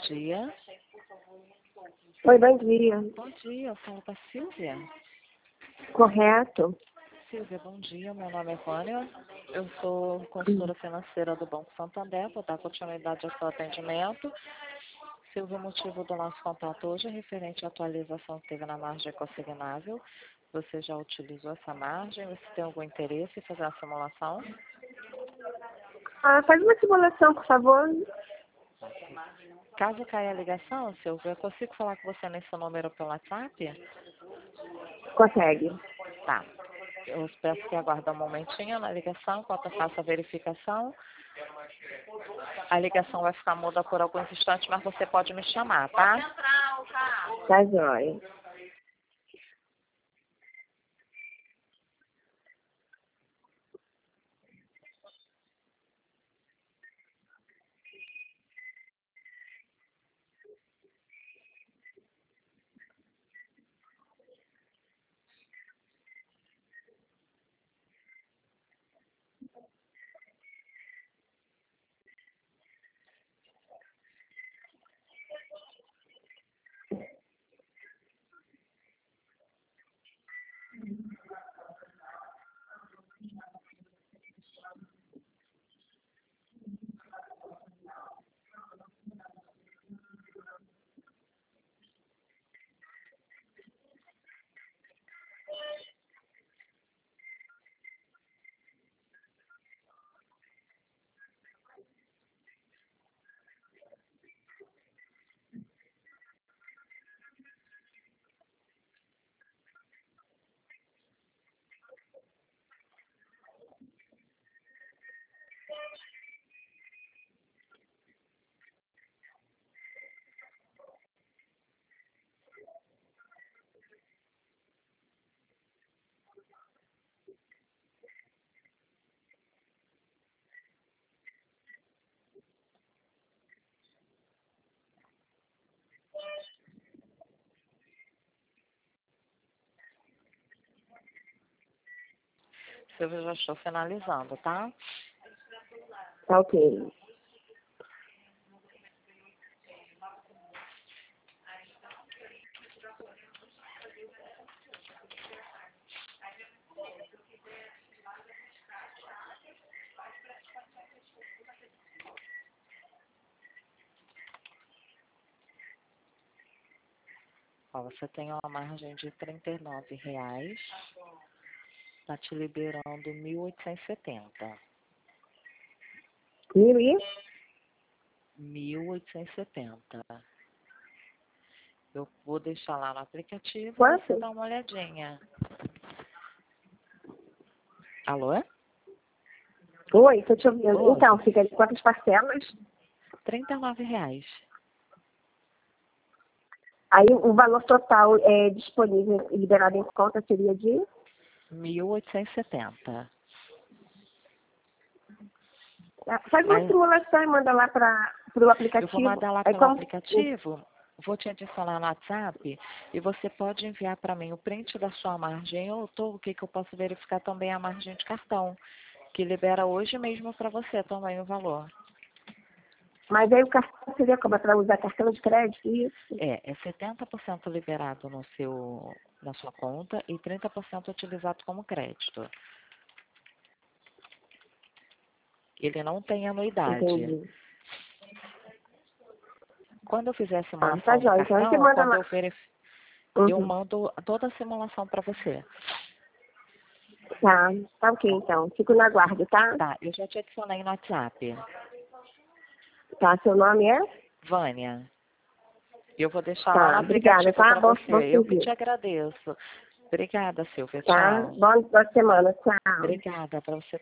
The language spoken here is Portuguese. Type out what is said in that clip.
dia. Oi, bom dia. Bom dia, eu falo com a Silvia. Correto. Silvia, bom dia, meu nome é Vânia. Eu sou consultora financeira do Banco Santander, vou dar continuidade ao seu atendimento. Silvia, o motivo do nosso contato hoje é referente à atualização que teve na margem consignável. Você já utilizou essa margem? Você tem algum interesse em fazer a simulação? Faz uma simulação, por favor. Caso caia a ligação, Silvia, eu consigo falar com você nesse número pelo WhatsApp? Consegue. Tá. Eu peço que aguarde um momentinho na ligação, enquanto eu faço a verificação. A ligação vai ficar muda por alguns instantes, mas você pode me chamar, tá? Tá jóia. Silvia, já estou finalizando, tá? Tá ok. Ó, você tem uma margem de R$ 39. Está te liberando 1.870. 1.870. Eu vou deixar lá no aplicativo e você Quanto? dá uma olhadinha. Alô? Oi, tô te ouvindo. Oi. Então, fica de quantas parcelas? R$ 39. Aí o valor total disponível e liberado em conta seria de? 1.870. Faz uma Mas simulação e manda lá para o aplicativo. eu vou mandar lá Aí pelo como... aplicativo, vou te adicionar no WhatsApp e você pode enviar para mim o print da sua margem ou o que eu posso verificar também a margem de cartão, que libera hoje mesmo para você também o valor. Mas aí o cartão seria como? Para usar cartão de crédito? Isso. É 70% liberado na sua conta e 30% utilizado como crédito. Ele não tem anuidade. Entendi. Quando eu fizer a Tá simulação do jóia. Então você cartão, manda quando lá. eu Uhum. mando toda a simulação para você. Tá ok então. Fico na guarda, tá? Tá, eu já te adicionei no WhatsApp. Tá, seu nome é? Vânia, eu vou deixar lá no Tá, obrigada, aplicativo tá? para Bom você. Eu que te serviço. agradeço. Obrigada, Silvia. Tá? Tchau. Boa semana. Tchau. Obrigada para você.